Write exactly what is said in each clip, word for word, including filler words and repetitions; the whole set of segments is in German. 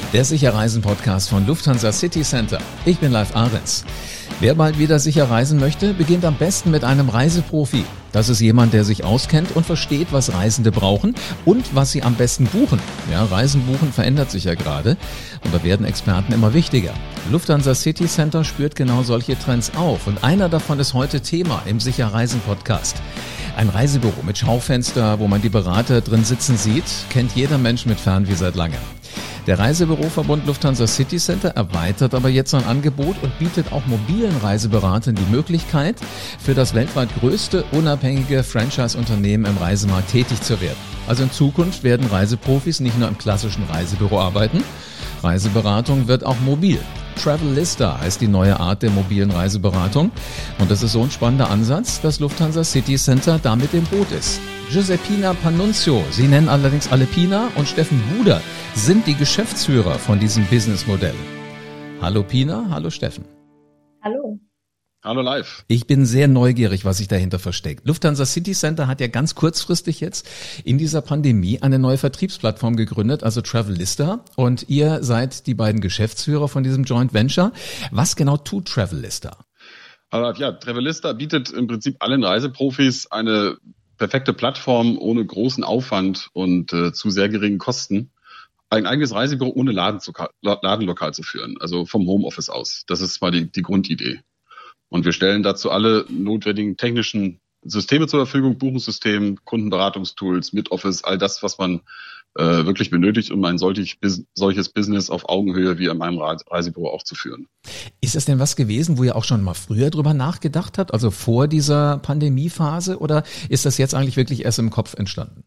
Der Sicher-Reisen-Podcast von Lufthansa City Center. Ich bin Live Ahrens. Wer bald wieder sicher reisen möchte, beginnt am besten mit einem Reiseprofi. Das ist jemand, der sich auskennt und versteht, was Reisende brauchen und was sie am besten buchen. Ja, Reisen buchen verändert sich ja gerade und da werden Experten immer wichtiger. Lufthansa City Center spürt genau solche Trends auf und einer davon ist heute Thema im Sicher-Reisen-Podcast. Ein Reisebüro mit Schaufenster, wo man die Berater drin sitzen sieht, kennt jeder Mensch mit Fernweh seit langem. Der Reisebüroverbund Lufthansa City Center erweitert aber jetzt sein Angebot und bietet auch mobilen Reiseberatern die Möglichkeit, für das weltweit größte unabhängige Franchise-Unternehmen im Reisemarkt tätig zu werden. Also in Zukunft werden Reiseprofis nicht nur im klassischen Reisebüro arbeiten, Reiseberatung wird auch mobil. Travellista heißt die neue Art der mobilen Reiseberatung und das ist so ein spannender Ansatz, dass Lufthansa City Center damit im Boot ist. Giuseppina Pannunzio, sie nennen allerdings alle Pina, und Steffen Buder sind die Geschäftsführer von diesem Businessmodell. Hallo Pina, hallo Steffen. Hallo. Hallo Live. Ich bin sehr neugierig, was sich dahinter versteckt. Lufthansa City Center hat ja ganz kurzfristig jetzt in dieser Pandemie eine neue Vertriebsplattform gegründet, also Travellista. Und ihr seid die beiden Geschäftsführer von diesem Joint Venture. Was genau tut Travellista? Also, ja, Travellista bietet im Prinzip allen Reiseprofis eine perfekte Plattform ohne großen Aufwand und äh, zu sehr geringen Kosten, ein eigenes Reisebüro ohne Laden zu, Ladenlokal zu führen, also vom Homeoffice aus. Das ist mal die, die Grundidee. Und wir stellen dazu alle notwendigen technischen Systeme zur Verfügung, Buchungssystem, Kundenberatungstools, Mid-Office, all das, was man äh, wirklich benötigt, um ein solch, solches Business auf Augenhöhe wie in meinem Reisebüro auch zu führen. Ist das denn was gewesen, wo ihr auch schon mal früher drüber nachgedacht habt, also vor dieser Pandemiephase, oder ist das jetzt eigentlich wirklich erst im Kopf entstanden?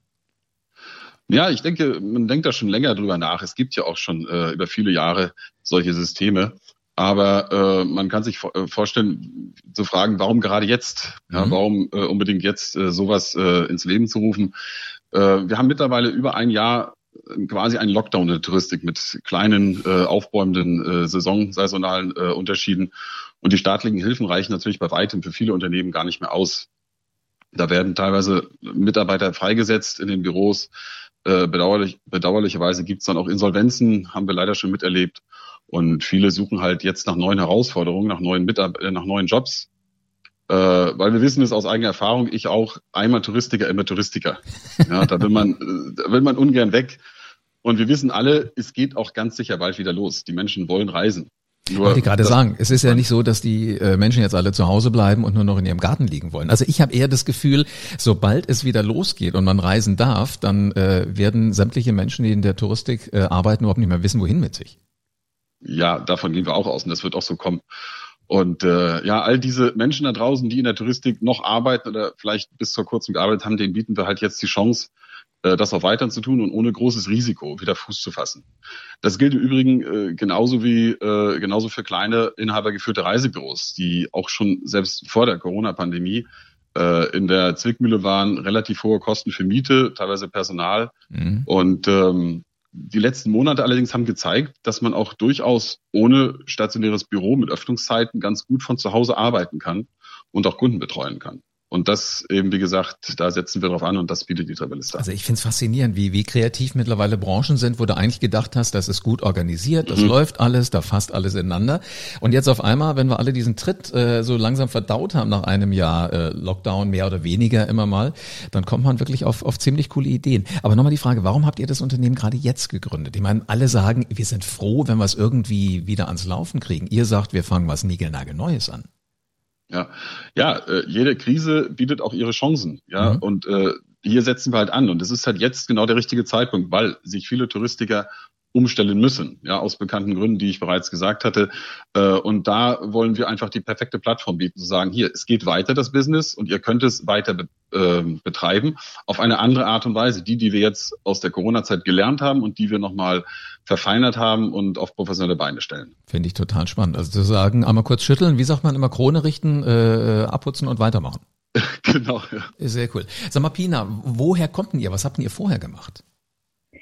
Ja, ich denke, man denkt da schon länger drüber nach. Es gibt ja auch schon äh, über viele Jahre solche Systeme. Aber äh, man kann sich vor, äh, vorstellen, zu fragen, warum gerade jetzt? Ja, mhm. Warum äh, unbedingt jetzt äh, sowas äh, ins Leben zu rufen? Äh, wir haben mittlerweile über ein Jahr äh, quasi einen Lockdown in der Touristik mit kleinen, äh, aufbäumenden, äh, saisonsaisonalen äh, Unterschieden. Und die staatlichen Hilfen reichen natürlich bei weitem für viele Unternehmen gar nicht mehr aus. Da werden teilweise Mitarbeiter freigesetzt in den Büros. Äh, bedauerlich, bedauerlicherweise gibt es dann auch Insolvenzen, haben wir leider schon miterlebt. Und viele suchen halt jetzt nach neuen Herausforderungen, nach neuen Mitab- äh, nach neuen Jobs. Äh, weil wir wissen es aus eigener Erfahrung, ich auch, einmal Touristiker, immer Touristiker. Ja, da will man, äh, da will man ungern weg. Und wir wissen alle, es geht auch ganz sicher bald wieder los. Die Menschen wollen reisen. Nur, wollte ich gerade sagen, es ist ja nicht so, dass die äh, Menschen jetzt alle zu Hause bleiben und nur noch in ihrem Garten liegen wollen. Also ich habe eher das Gefühl, sobald es wieder losgeht und man reisen darf, dann äh, werden sämtliche Menschen, die in der Touristik äh, arbeiten, überhaupt nicht mehr wissen, wohin mit sich. Ja, davon gehen wir auch aus und das wird auch so kommen. Und äh, ja, all diese Menschen da draußen, die in der Touristik noch arbeiten oder vielleicht bis vor kurzem gearbeitet haben, denen bieten wir halt jetzt die Chance, äh, das auch weiter zu tun und ohne großes Risiko wieder Fuß zu fassen. Das gilt im Übrigen äh, genauso wie äh, genauso für kleine inhabergeführte Reisebüros, die auch schon selbst vor der Corona-Pandemie äh, in der Zwickmühle waren, relativ hohe Kosten für Miete, teilweise Personal. Mhm. Und ähm, die letzten Monate allerdings haben gezeigt, dass man auch durchaus ohne stationäres Büro mit Öffnungszeiten ganz gut von zu Hause arbeiten kann und auch Kunden betreuen kann. Und das eben, wie gesagt, da setzen wir drauf an und das bietet die Travellista. Also ich finde es faszinierend, wie wie kreativ mittlerweile Branchen sind, wo du eigentlich gedacht hast, das ist gut organisiert, das mhm. läuft alles, da fasst alles ineinander. Und jetzt auf einmal, wenn wir alle diesen Tritt äh, so langsam verdaut haben nach einem Jahr äh, Lockdown, mehr oder weniger immer mal, dann kommt man wirklich auf auf ziemlich coole Ideen. Aber nochmal die Frage, warum habt ihr das Unternehmen gerade jetzt gegründet? Ich meine, alle sagen, wir sind froh, wenn wir es irgendwie wieder ans Laufen kriegen. Ihr sagt, wir fangen was Niegelnagelneues an. Ja, ja, äh, jede Krise bietet auch ihre Chancen, ja, mhm. und äh, hier setzen wir halt an und es ist halt jetzt genau der richtige Zeitpunkt, weil sich viele Touristiker umstellen müssen, ja, aus bekannten Gründen, die ich bereits gesagt hatte. Äh, und da wollen wir einfach die perfekte Plattform bieten, zu sagen, hier, es geht weiter, das Business, und ihr könnt es weiter be- äh, betreiben, auf eine andere Art und Weise, die, die wir jetzt aus der Corona-Zeit gelernt haben und die wir nochmal verfeinert haben und auf professionelle Beine stellen. Finde ich total spannend. Also zu sagen, einmal kurz schütteln, wie sagt man immer, Krone richten, äh, abputzen und weitermachen. Genau, ja. Sehr cool. Sag mal, Pina, woher kommt denn ihr? Was habt denn ihr vorher gemacht?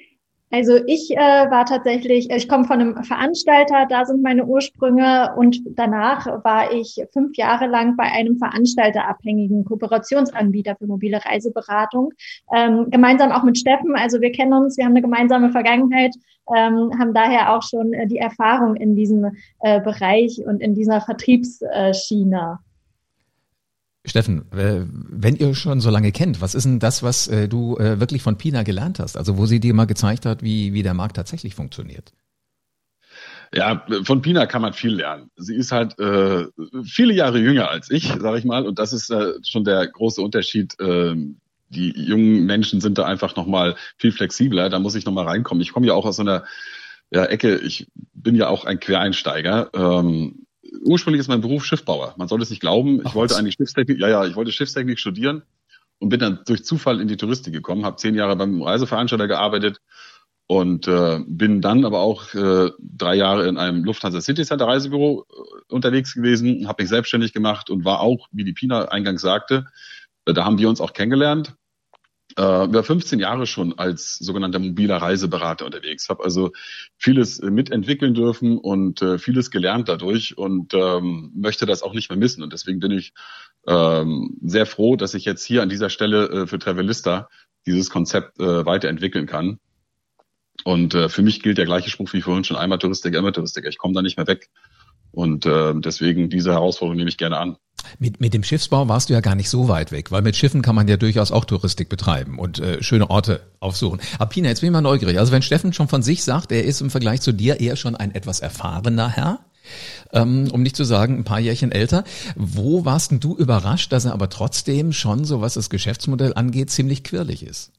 Also ich äh, war tatsächlich, ich komme von einem Veranstalter, da sind meine Ursprünge und danach war ich fünf Jahre lang bei einem veranstalterabhängigen Kooperationsanbieter für mobile Reiseberatung, ähm, gemeinsam auch mit Steffen. Also wir kennen uns, wir haben eine gemeinsame Vergangenheit, ähm, haben daher auch schon äh, die Erfahrung in diesem äh, Bereich und in dieser Vertriebsschiene. Steffen, wenn ihr schon so lange kennt, was ist denn das, was du wirklich von Pina gelernt hast? Also wo sie dir mal gezeigt hat, wie, wie der Markt tatsächlich funktioniert? Ja, von Pina kann man viel lernen. Sie ist halt äh, viele Jahre jünger als ich, sage ich mal. Und das ist äh, schon der große Unterschied. Äh, die jungen Menschen sind da einfach nochmal viel flexibler. Da muss ich nochmal reinkommen. Ich komme ja auch aus so einer ja, Ecke. Ich bin ja auch ein Quereinsteiger. Ähm, Ursprünglich ist mein Beruf Schiffbauer. Man soll es nicht glauben. Ich Ach, wollte eigentlich Schiffstechnik, ja, ja, ich wollte Schiffstechnik studieren und bin dann durch Zufall in die Touristik gekommen, habe zehn Jahre beim Reiseveranstalter gearbeitet und äh, bin dann aber auch äh, drei Jahre in einem Lufthansa City Center Reisebüro äh, unterwegs gewesen, habe mich selbstständig gemacht und war auch, wie die Pina eingangs sagte, äh, da haben wir uns auch kennengelernt. Äh, über fünfzehn Jahre schon als sogenannter mobiler Reiseberater unterwegs. Habe also vieles äh, mitentwickeln dürfen und äh, vieles gelernt dadurch und ähm, möchte das auch nicht mehr missen. Und deswegen bin ich ähm, sehr froh, dass ich jetzt hier an dieser Stelle äh, für Travelista dieses Konzept äh, weiterentwickeln kann. Und äh, für mich gilt der gleiche Spruch wie vorhin schon, einmal Touristiker, immer Touristiker. Ich komme da nicht mehr weg. Und äh, deswegen diese Herausforderung nehme ich gerne an. Mit, mit dem Schiffsbau warst du ja gar nicht so weit weg, weil mit Schiffen kann man ja durchaus auch Touristik betreiben und äh, schöne Orte aufsuchen. Aber Pina, jetzt bin ich mal neugierig. Also wenn Steffen schon von sich sagt, er ist im Vergleich zu dir eher schon ein etwas erfahrener Herr, ähm, um nicht zu sagen ein paar Jährchen älter, wo warst denn du überrascht, dass er aber trotzdem schon, so was das Geschäftsmodell angeht, ziemlich quirlig ist?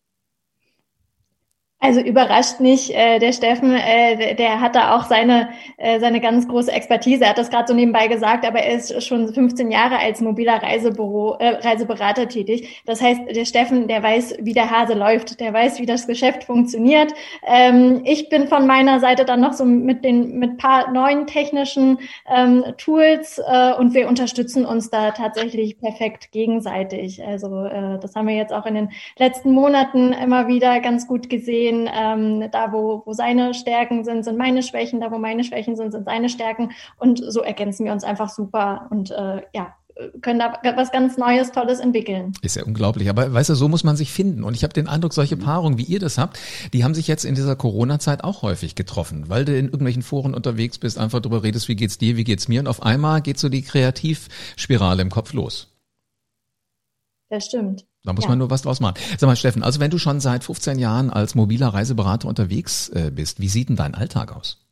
Also überrascht nicht, äh, der Steffen, äh, der hat da auch seine äh, seine ganz große Expertise. Er hat das gerade so nebenbei gesagt, aber er ist schon fünfzehn Jahre als mobiler Reisebüro, äh, Reiseberater tätig. Das heißt, der Steffen, der weiß, wie der Hase läuft, der weiß, wie das Geschäft funktioniert. Ähm, ich bin von meiner Seite dann noch so mit den mit paar neuen technischen ähm, Tools äh, und wir unterstützen uns da tatsächlich perfekt gegenseitig. Also äh, das haben wir jetzt auch in den letzten Monaten immer wieder ganz gut gesehen. Ähm, da, wo, wo seine Stärken sind, sind meine Schwächen, da, wo meine Schwächen sind, sind seine Stärken und so ergänzen wir uns einfach super und äh, ja, können da was ganz Neues, Tolles entwickeln. Ist ja unglaublich, aber weißt du, so muss man sich finden und ich habe den Eindruck, solche Paarungen, wie ihr das habt, die haben sich jetzt in dieser Corona-Zeit auch häufig getroffen, weil du in irgendwelchen Foren unterwegs bist, einfach darüber redest, wie geht's dir, wie geht's mir und auf einmal geht so die Kreativspirale im Kopf los. Das stimmt. Da muss ja. man nur was draus machen. Sag mal, Steffen, also wenn du schon seit fünfzehn Jahren als mobiler Reiseberater unterwegs äh, bist, wie sieht denn dein Alltag aus?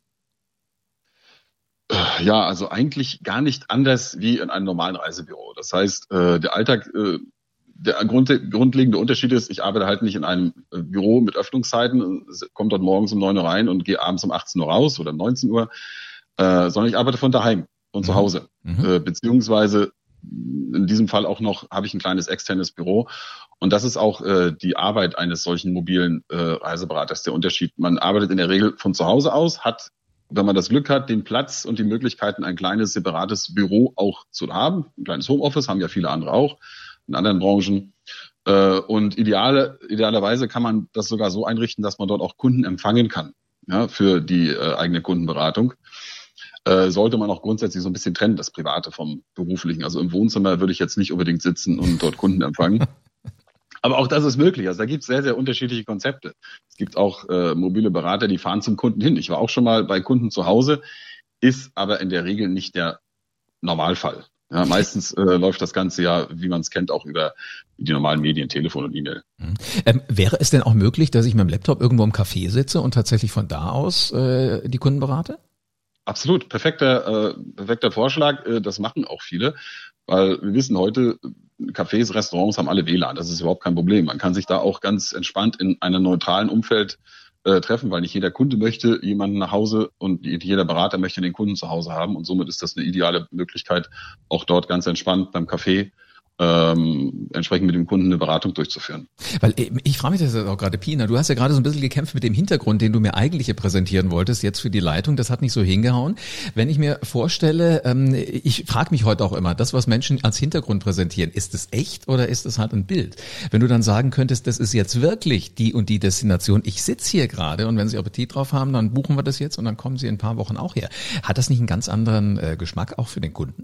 Ja, also eigentlich gar nicht anders wie in einem normalen Reisebüro. Das heißt, äh, der Alltag, äh, der Grund, grundlegende Unterschied ist, ich arbeite halt nicht in einem äh, Büro mit Öffnungszeiten, komme dort morgens um neun Uhr rein und gehe abends um achtzehn Uhr raus oder neunzehn Uhr, äh, sondern ich arbeite von daheim, von zu Hause, mhm. äh, beziehungsweise in diesem Fall auch noch habe ich ein kleines externes Büro und das ist auch äh, die Arbeit eines solchen mobilen äh, Reiseberaters, der Unterschied. Man arbeitet in der Regel von zu Hause aus, hat, wenn man das Glück hat, den Platz und die Möglichkeiten, ein kleines separates Büro auch zu haben. Ein kleines Homeoffice haben ja viele andere auch in anderen Branchen. Äh, und ideale, idealerweise kann man das sogar so einrichten, dass man dort auch Kunden empfangen kann, ja, für die äh, eigene Kundenberatung. Äh, sollte man auch grundsätzlich so ein bisschen trennen, das Private vom Beruflichen. Also im Wohnzimmer würde ich jetzt nicht unbedingt sitzen und dort Kunden empfangen. Aber auch das ist möglich. Also da gibt es sehr, sehr unterschiedliche Konzepte. Es gibt auch äh, mobile Berater, die fahren zum Kunden hin. Ich war auch schon mal bei Kunden zu Hause, ist aber in der Regel nicht der Normalfall. Ja, meistens äh, läuft das Ganze ja, wie man es kennt, auch über die normalen Medien, Telefon und E-Mail. Ähm, wäre es denn auch möglich, dass ich mit dem Laptop irgendwo im Café sitze und tatsächlich von da aus äh, die Kunden berate? Absolut, perfekter, äh, perfekter Vorschlag. Äh, das machen auch viele, weil wir wissen heute, Cafés, Restaurants haben alle W L A N. Das ist überhaupt kein Problem. Man kann sich da auch ganz entspannt in einem neutralen Umfeld äh, treffen, weil nicht jeder Kunde möchte jemanden nach Hause und jeder Berater möchte den Kunden zu Hause haben. Und somit ist das eine ideale Möglichkeit, auch dort ganz entspannt beim Café ähm, entsprechend mit dem Kunden eine Beratung durchzuführen. Weil ich frage mich das auch gerade, Pina, du hast ja gerade so ein bisschen gekämpft mit dem Hintergrund, den du mir eigentlich präsentieren wolltest, jetzt für die Leitung, das hat nicht so hingehauen. Wenn ich mir vorstelle, ähm, ich frage mich heute auch immer, das, was Menschen als Hintergrund präsentieren, ist es echt oder ist es halt ein Bild? Wenn du dann sagen könntest, das ist jetzt wirklich die und die Destination, ich sitze hier gerade und wenn Sie Appetit drauf haben, dann buchen wir das jetzt und dann kommen Sie in ein paar Wochen auch her. Hat das nicht einen ganz anderen äh, Geschmack auch für den Kunden?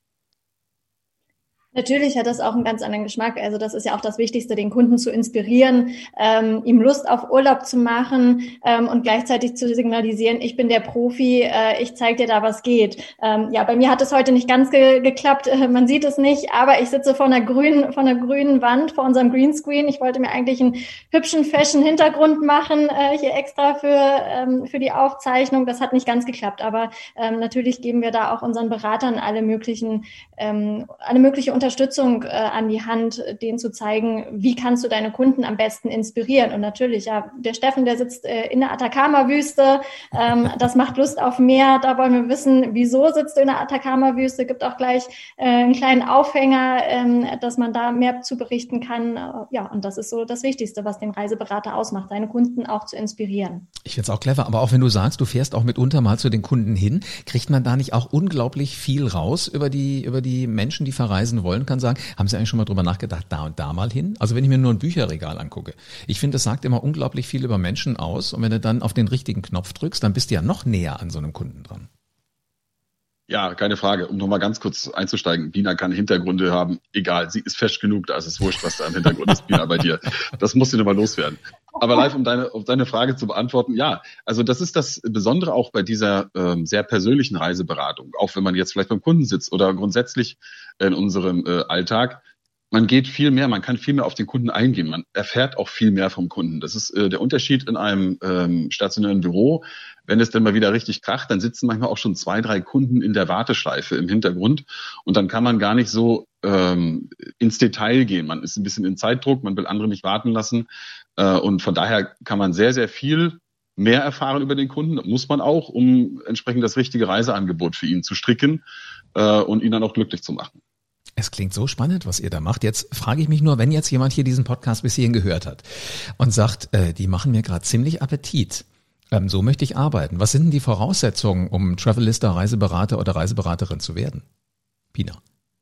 Natürlich hat das auch einen ganz anderen Geschmack. Also das ist ja auch das Wichtigste, den Kunden zu inspirieren, ähm, ihm Lust auf Urlaub zu machen ähm, und gleichzeitig zu signalisieren, ich bin der Profi, äh, ich zeige dir da, was geht. Ähm, ja, bei mir hat es heute nicht ganz ge- geklappt, äh, man sieht es nicht, aber ich sitze vor einer grünen, vor einer grünen Wand, vor unserem Greenscreen. Ich wollte mir eigentlich einen hübschen Fashion-Hintergrund machen, äh, hier extra für ähm, für die Aufzeichnung. Das hat nicht ganz geklappt, aber ähm, natürlich geben wir da auch unseren Beratern alle möglichen, ähm, alle mögliche Unterstützung äh, an die Hand, denen zu zeigen, wie kannst du deine Kunden am besten inspirieren. Und natürlich, ja, der Steffen, der sitzt äh, in der Atacama-Wüste, ähm, das macht Lust auf mehr. Da wollen wir wissen, wieso sitzt du in der Atacama-Wüste? Gibt auch gleich äh, einen kleinen Aufhänger, ähm, dass man da mehr zu berichten kann. Äh, ja, und das ist so das Wichtigste, was den Reiseberater ausmacht, seine Kunden auch zu inspirieren. Ich finde es auch clever, aber auch wenn du sagst, du fährst auch mitunter mal zu den Kunden hin, kriegt man da nicht auch unglaublich viel raus über die über die Menschen, die verreisen wollen? Kann sagen, haben Sie eigentlich schon mal drüber nachgedacht, da und da mal hin? Also wenn ich mir nur ein Bücherregal angucke, ich finde, das sagt immer unglaublich viel über Menschen aus und wenn du dann auf den richtigen Knopf drückst, dann bist du ja noch näher an so einem Kunden dran. Ja, keine Frage. Um nochmal ganz kurz einzusteigen, Pina kann Hintergründe haben, egal, sie ist fest genug, da ist es wurscht, was da im Hintergrund ist, Pina, bei dir. Das musst du nochmal loswerden. Aber live, um deine, um deine Frage zu beantworten, ja, also das ist das Besondere auch bei dieser ähm, sehr persönlichen Reiseberatung, auch wenn man jetzt vielleicht beim Kunden sitzt oder grundsätzlich in unserem äh, Alltag. Man geht viel mehr, man kann viel mehr auf den Kunden eingehen, man erfährt auch viel mehr vom Kunden. Das ist äh, der Unterschied in einem ähm, stationären Büro. Wenn es dann mal wieder richtig kracht, dann sitzen manchmal auch schon zwei, drei Kunden in der Warteschleife im Hintergrund und dann kann man gar nicht so ähm, ins Detail gehen. Man ist ein bisschen in Zeitdruck, man will andere nicht warten lassen äh, und von daher kann man sehr, sehr viel mehr erfahren über den Kunden. Das muss man auch, um entsprechend das richtige Reiseangebot für ihn zu stricken äh, und ihn dann auch glücklich zu machen. Es klingt so spannend, was ihr da macht. Jetzt frage ich mich nur, wenn jetzt jemand hier diesen Podcast bis hierhin gehört hat und sagt, äh, die machen mir gerade ziemlich Appetit. Ähm, so möchte ich arbeiten. Was sind denn die Voraussetzungen, um Travelista, Reiseberater oder Reiseberaterin zu werden? Pina.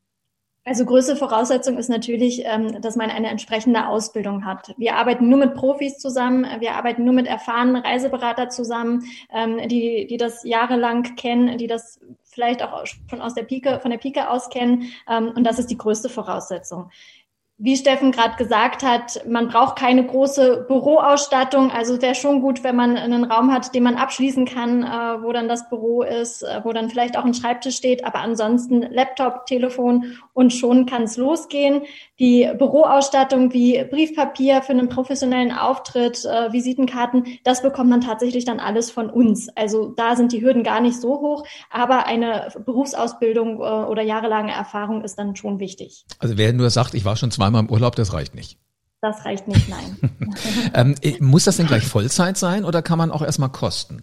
Also größte Voraussetzung ist natürlich, dass man eine entsprechende Ausbildung hat. Wir arbeiten nur mit Profis zusammen, wir arbeiten nur mit erfahrenen Reiseberatern zusammen, die, die das jahrelang kennen, die das vielleicht auch schon aus der Pike, von der Pike aus kennen. Und das ist die größte Voraussetzung. Wie Steffen gerade gesagt hat, man braucht keine große Büroausstattung. Also es wäre schon gut, wenn man einen Raum hat, den man abschließen kann, äh, wo dann das Büro ist, äh, wo dann vielleicht auch ein Schreibtisch steht. Aber ansonsten Laptop, Telefon und schon kann es losgehen. Die Büroausstattung wie Briefpapier für einen professionellen Auftritt, äh, Visitenkarten, das bekommt man tatsächlich dann alles von uns. Also da sind die Hürden gar nicht so hoch. Aber eine Berufsausbildung äh, oder jahrelange Erfahrung ist dann schon wichtig. Also wer nur sagt, ich war schon zweimal im Urlaub, das reicht nicht. Das reicht nicht, nein. ähm, muss das denn gleich Vollzeit sein oder kann man auch erstmal kosten?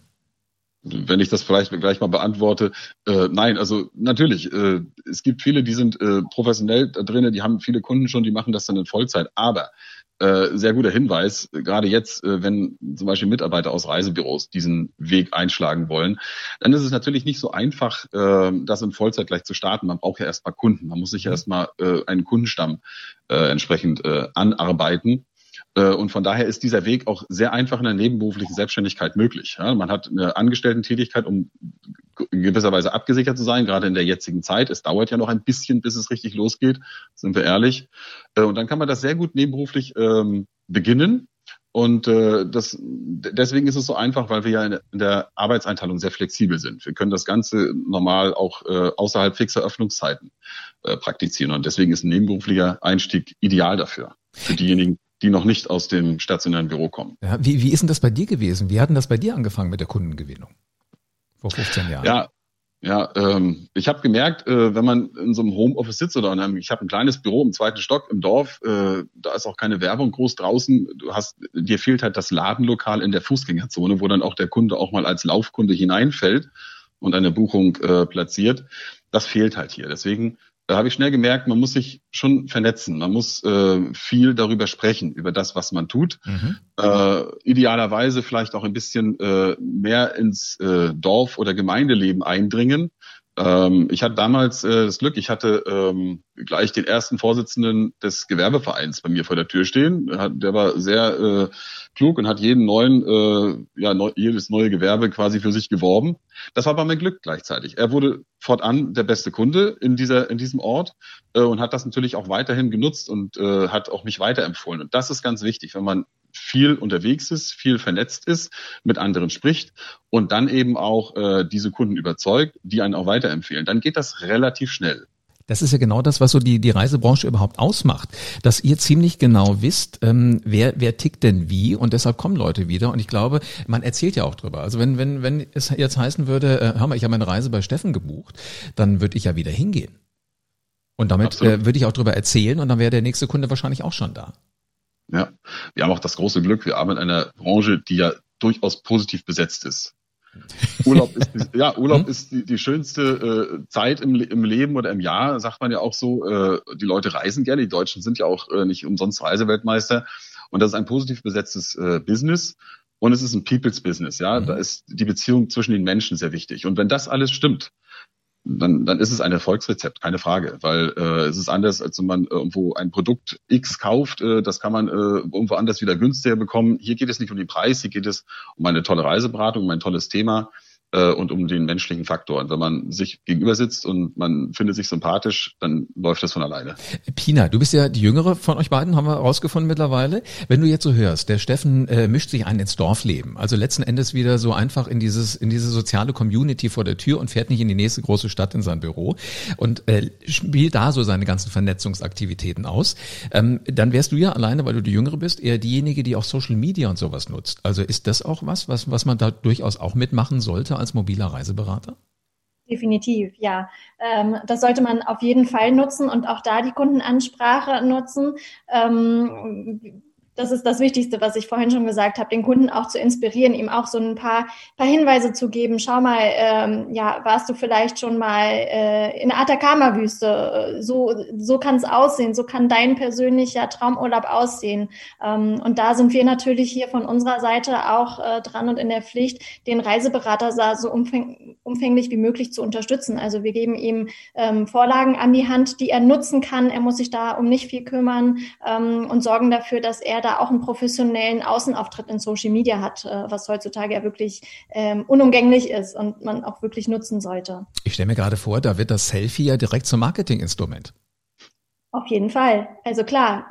Wenn ich das vielleicht gleich mal beantworte, äh, nein, also natürlich, äh, es gibt viele, die sind äh, professionell da drinnen, die haben viele Kunden schon, die machen das dann in Vollzeit, aber äh, sehr guter Hinweis, gerade jetzt, äh, wenn zum Beispiel Mitarbeiter aus Reisebüros diesen Weg einschlagen wollen, dann ist es natürlich nicht so einfach, äh, das in Vollzeit gleich zu starten. Man braucht ja erstmal Kunden, man muss sich ja erstmal äh, einen Kundenstamm äh, entsprechend äh, anarbeiten. Und von daher ist dieser Weg auch sehr einfach in der nebenberuflichen Selbstständigkeit möglich. Ja, man hat eine Angestellten-Tätigkeit, um in gewisser Weise abgesichert zu sein, gerade in der jetzigen Zeit. Es dauert ja noch ein bisschen, bis es richtig losgeht, sind wir ehrlich. Und dann kann man das sehr gut nebenberuflich ähm, beginnen. Und äh, das, deswegen ist es so einfach, weil wir ja in der Arbeitseinteilung sehr flexibel sind. Wir können das Ganze normal auch äh, außerhalb fixer Öffnungszeiten äh, praktizieren. Und deswegen ist ein nebenberuflicher Einstieg ideal dafür, für diejenigen, die noch nicht aus dem stationären Büro kommen. Ja, wie, wie ist denn das bei dir gewesen? Wie hat denn das bei dir angefangen mit der Kundengewinnung? Vor fünfzehn Jahren. Ja, ja ähm, ich habe gemerkt, äh, wenn man in so einem Homeoffice sitzt oder in einem, ich habe ein kleines Büro im zweiten Stock im Dorf, äh, da ist auch keine Werbung groß draußen. Du hast, dir fehlt halt das Ladenlokal in der Fußgängerzone, wo dann auch der Kunde auch mal als Laufkunde hineinfällt und eine Buchung äh, platziert. Das fehlt halt hier. Deswegen da habe ich schnell gemerkt, man muss sich schon vernetzen. Man muss äh, viel darüber sprechen, über das, was man tut. Mhm. Äh, idealerweise vielleicht auch ein bisschen äh, mehr ins äh, Dorf- oder Gemeindeleben eindringen. Ähm, ich hatte damals äh, das Glück, ich hatte ähm, gleich den ersten Vorsitzenden des Gewerbevereins bei mir vor der Tür stehen. Der war sehr äh, klug und hat jeden neuen, äh, ja, neu, jedes neue Gewerbe quasi für sich geworben. Das war aber mein Glück gleichzeitig. Er wurde fortan der beste Kunde in dieser, in diesem Ort äh, und hat das natürlich auch weiterhin genutzt und äh, hat auch mich weiterempfohlen. Und das ist ganz wichtig, wenn man viel unterwegs ist, viel vernetzt ist, mit anderen spricht und dann eben auch äh, diese Kunden überzeugt, die einen auch weiterempfehlen. Dann geht das relativ schnell. Das ist ja genau das, was so die die Reisebranche überhaupt ausmacht, dass ihr ziemlich genau wisst, ähm, wer wer tickt denn wie und deshalb kommen Leute wieder und ich glaube, man erzählt ja auch drüber. Also wenn wenn wenn es jetzt heißen würde, äh, hör mal, ich habe eine Reise bei Steffen gebucht, dann würde ich ja wieder hingehen. Und damit äh, würde ich auch drüber erzählen und dann wäre der nächste Kunde wahrscheinlich auch schon da. Ja, wir haben auch das große Glück, wir arbeiten in einer Branche, die ja durchaus positiv besetzt ist. Urlaub ist, ja, Urlaub hm? ist die, die schönste äh, Zeit im, im Leben oder im Jahr, sagt man ja auch so. Äh, die Leute reisen gerne, die Deutschen sind ja auch äh, nicht umsonst Reiseweltmeister. Und das ist ein positiv besetztes äh, Business und es ist ein People's Business. Ja, mhm. Da ist die Beziehung zwischen den Menschen sehr wichtig. Und wenn das alles stimmt, dann, dann ist es ein Erfolgsrezept, keine Frage, weil äh, es ist anders, als wenn man äh, irgendwo ein Produkt X kauft, äh, das kann man äh, irgendwo anders wieder günstiger bekommen. Hier geht es nicht um den Preis, hier geht es um eine tolle Reiseberatung, um ein tolles Thema äh, und um den menschlichen Faktor. Und wenn man sich gegenüber sitzt und man findet sich sympathisch, dann läuft das von alleine. Pina, du bist ja die Jüngere von euch beiden, haben wir rausgefunden mittlerweile. Wenn du jetzt so hörst, der Steffen äh, mischt sich ein ins Dorfleben, also letzten Endes wieder so einfach in dieses in diese soziale Community vor der Tür und fährt nicht in die nächste große Stadt in sein Büro und äh, spielt da so seine ganzen Vernetzungsaktivitäten aus. Ähm, dann wärst du ja alleine, weil du die Jüngere bist, eher diejenige, die auch Social Media und sowas nutzt. Also ist das auch was, was, was man da durchaus auch mitmachen sollte als mobiler Reiseberater? Definitiv, ja. Ähm, das sollte man auf jeden Fall nutzen und auch da die Kundenansprache nutzen. Ähm, das ist das Wichtigste, was ich vorhin schon gesagt habe, den Kunden auch zu inspirieren, ihm auch so ein paar, paar Hinweise zu geben. Schau mal, ähm, ja, warst du vielleicht schon mal äh, in der Atacama-Wüste? So, so kann es aussehen, so kann dein persönlicher Traumurlaub aussehen. Ähm, und da sind wir natürlich hier von unserer Seite auch äh, dran und in der Pflicht, den Reiseberater so umfäng- umfänglich wie möglich zu unterstützen. Also wir geben ihm ähm, Vorlagen an die Hand, die er nutzen kann. Er muss sich da um nicht viel kümmern ähm, und sorgen dafür, dass er da auch einen professionellen Außenauftritt in Social Media hat, was heutzutage ja wirklich ähm, unumgänglich ist und man auch wirklich nutzen sollte. Ich stelle mir gerade vor, da wird das Selfie ja direkt zum Marketinginstrument. Auf jeden Fall. Also klar,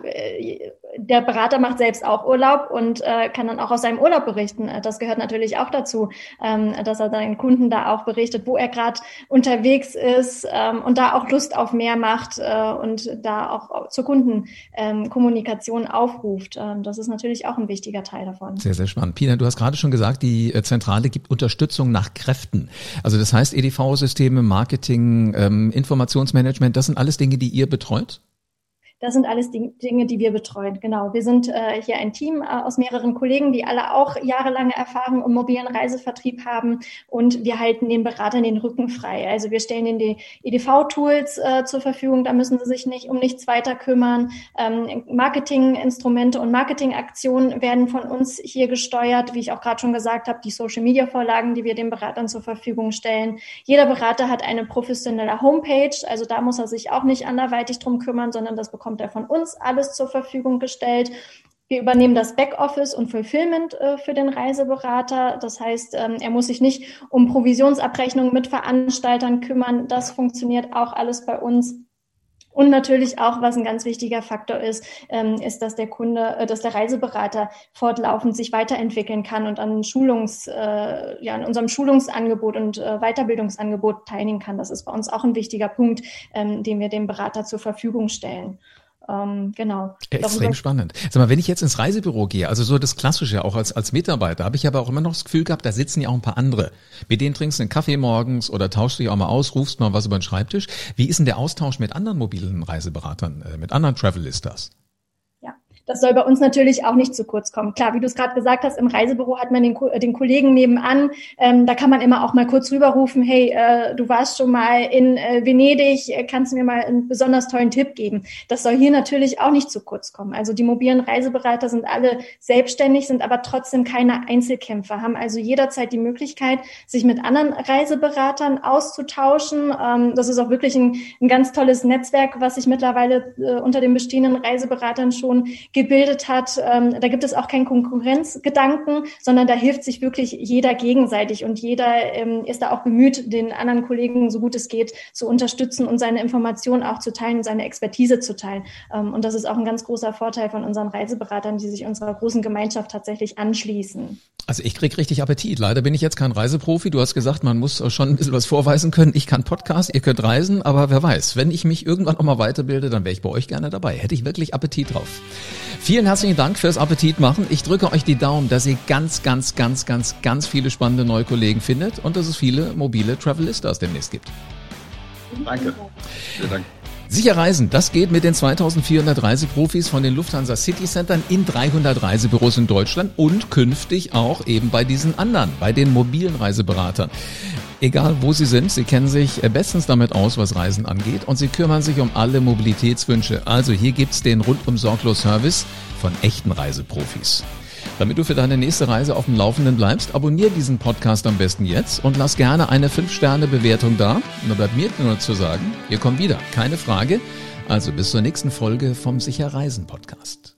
der Berater macht selbst auch Urlaub und äh, kann dann auch aus seinem Urlaub berichten. Das gehört natürlich auch dazu, ähm, dass er seinen Kunden da auch berichtet, wo er gerade unterwegs ist ähm, und da auch Lust auf mehr macht äh, und da auch zur Kundenkommunikation ähm, aufruft. Ähm, das ist natürlich auch ein wichtiger Teil davon. Sehr, sehr spannend. Pina, du hast gerade schon gesagt, die Zentrale gibt Unterstützung nach Kräften. Also das heißt, E D V-Systeme, Marketing, ähm, Informationsmanagement, das sind alles Dinge, die ihr betreut? Das sind alles Dinge, die wir betreuen. Genau. Wir sind äh, hier ein Team äh, aus mehreren Kollegen, die alle auch jahrelange Erfahrung im mobilen Reisevertrieb haben. Und wir halten den Beratern den Rücken frei. Also wir stellen ihnen die E D V-Tools äh, zur Verfügung. Da müssen sie sich nicht um nichts weiter kümmern. Ähm, Marketinginstrumente und Marketingaktionen werden von uns hier gesteuert. Wie ich auch gerade schon gesagt habe, die Social-Media-Vorlagen, die wir den Beratern zur Verfügung stellen. Jeder Berater hat eine professionelle Homepage. Also da muss er sich auch nicht anderweitig drum kümmern, sondern das bekommt er von uns alles zur Verfügung gestellt. Wir übernehmen das Backoffice und Fulfillment äh, für den Reiseberater. Das heißt, ähm, er muss sich nicht um Provisionsabrechnungen mit Veranstaltern kümmern. Das funktioniert auch alles bei uns. Und natürlich auch, was ein ganz wichtiger Faktor ist, ähm, ist, dass der Kunde, äh, dass der Reiseberater fortlaufend sich weiterentwickeln kann und an Schulungs, äh, ja, an unserem Schulungsangebot und äh, Weiterbildungsangebot teilnehmen kann. Das ist bei uns auch ein wichtiger Punkt, ähm, den wir dem Berater zur Verfügung stellen. Ähm, genau. Extrem Darüber spannend. Sag mal, wenn ich jetzt ins Reisebüro gehe, also so das Klassische, auch als als Mitarbeiter, habe ich aber auch immer noch das Gefühl gehabt, da sitzen ja auch ein paar andere. Mit denen trinkst du einen Kaffee morgens oder tauschst dich auch mal aus, rufst mal was über den Schreibtisch. Wie ist denn der Austausch mit anderen mobilen Reiseberatern, äh, mit anderen Travelistas? Ja, Das soll bei uns natürlich auch nicht zu kurz kommen. Klar, wie du es gerade gesagt hast, im Reisebüro hat man den, den Kollegen nebenan, ähm, da kann man immer auch mal kurz rüberrufen, hey, äh, du warst schon mal in äh, Venedig, kannst du mir mal einen besonders tollen Tipp geben? Das soll hier natürlich auch nicht zu kurz kommen. Also die mobilen Reiseberater sind alle selbstständig, sind aber trotzdem keine Einzelkämpfer, haben also jederzeit die Möglichkeit, sich mit anderen Reiseberatern auszutauschen. Ähm, das ist auch wirklich ein, ein ganz tolles Netzwerk, was sich mittlerweile äh, unter den bestehenden Reiseberatern schon gebildet hat. Ähm, da gibt es auch keinen Konkurrenzgedanken, sondern da hilft sich wirklich jeder gegenseitig und jeder ähm, ist da auch bemüht, den anderen Kollegen, so gut es geht, zu unterstützen und seine Informationen auch zu teilen, seine Expertise zu teilen. Ähm, und das ist auch ein ganz großer Vorteil von unseren Reiseberatern, die sich unserer großen Gemeinschaft tatsächlich anschließen. Also ich krieg richtig Appetit. Leider bin ich jetzt kein Reiseprofi. Du hast gesagt, man muss schon ein bisschen was vorweisen können. Ich kann Podcast, ihr könnt reisen, aber wer weiß, wenn ich mich irgendwann auch mal weiterbilde, dann wäre ich bei euch gerne dabei. Hätte ich wirklich Appetit drauf. Vielen herzlichen Dank fürs Appetit machen. Ich drücke euch die Daumen, dass ihr ganz, ganz, ganz, ganz, ganz viele spannende neue Kollegen findet und dass es viele mobile Travelistas demnächst gibt. Danke. Vielen Dank. Sicher reisen, das geht mit den zweitausendvierhundert Reiseprofis von den Lufthansa City Centern in dreihundert Reisebüros in Deutschland und künftig auch eben bei diesen anderen, bei den mobilen Reiseberatern. Egal wo sie sind, sie kennen sich bestens damit aus, was Reisen angeht und sie kümmern sich um alle Mobilitätswünsche. Also hier gibt's den rundum sorglos Service von echten Reiseprofis. Damit du für deine nächste Reise auf dem Laufenden bleibst, abonniere diesen Podcast am besten jetzt und lass gerne eine fünf Sterne Bewertung da. Und da bleibt mir nur zu sagen, ihr kommt wieder, keine Frage. Also bis zur nächsten Folge vom Sicher Reisen Podcast.